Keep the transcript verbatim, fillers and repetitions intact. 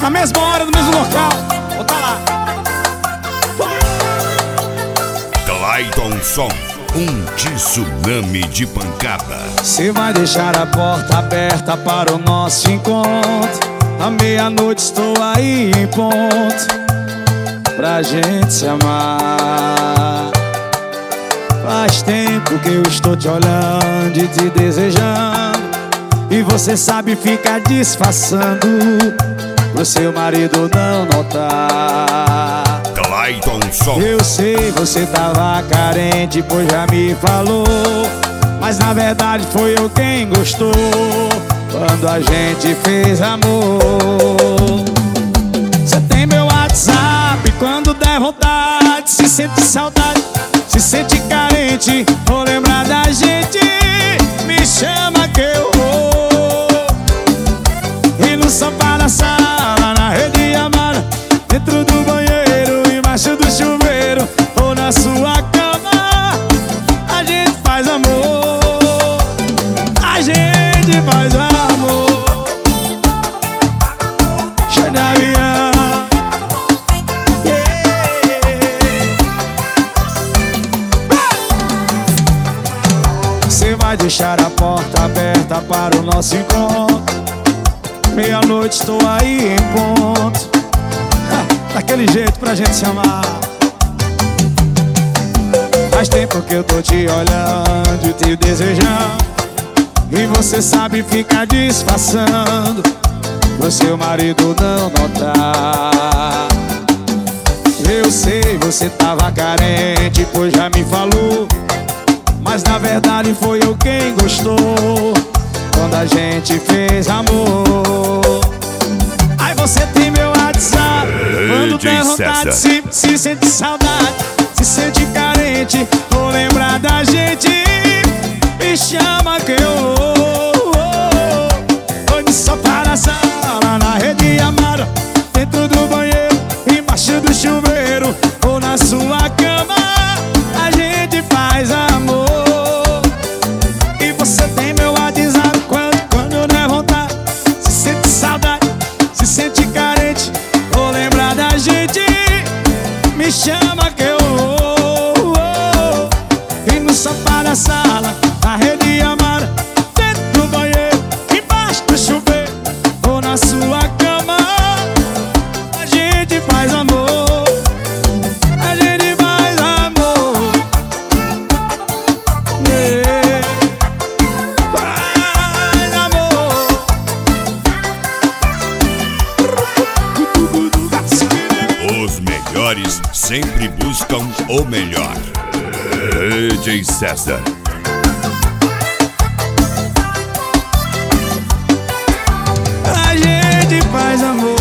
na mesma hora, no mesmo local. Vou tá lá. Clayton Som, um tsunami de pancada. Você vai deixar a porta aberta para o nosso encontro. À meia-noite estou aí em ponto pra gente se amar. Faz tempo que eu estou te olhando e te desejando, e você sabe ficar disfarçando pro seu marido não notar. Clayton Som. Eu sei, você tava carente, pois já me falou, mas na verdade foi eu quem gostou quando a gente fez amor. Você tem meu WhatsApp, quando der vontade, se sente saudade, se sente carente, ou lembrar da gente, me chama que eu vou. E no sofá da sala, na rede amada, dentro do banheiro, embaixo do chuveiro, ou na sua cama, a gente faz amor. A gente faz amor. Cheio de avião. Você vai deixar a porta aberta para o nosso encontro. Meia-noite estou aí em ponto, daquele jeito pra gente se amar. Faz tempo que eu tô te olhando e te desejando, e você sabe ficar disfarçando pro seu marido não notar. Eu sei, você tava carente, pois já me falou, mas na verdade foi eu quem gostou quando a gente fez amor. Aí você tem meu WhatsApp, quando der vontade, se, se sente saudade, se sente carente, ou lembrar da gente, me chama que eu vou. Ou no sofá da sala, na rede amada, dentro do banheiro, embaixo do chuveiro, ou na sua cama, a gente faz amor. E você tem meu WhatsApp, quando, quando der vontade, se sente saudade, se sente carente, ou lembrar da gente, me chama que eu vou. E no sofá da sala, na rede amada, dentro do banheiro, embaixo do chuveiro, ou na sua cama, a gente faz amor. A gente faz amor. Yeah. Faz amor. Os melhores sempre buscam o melhor. D J César. A gente faz amor.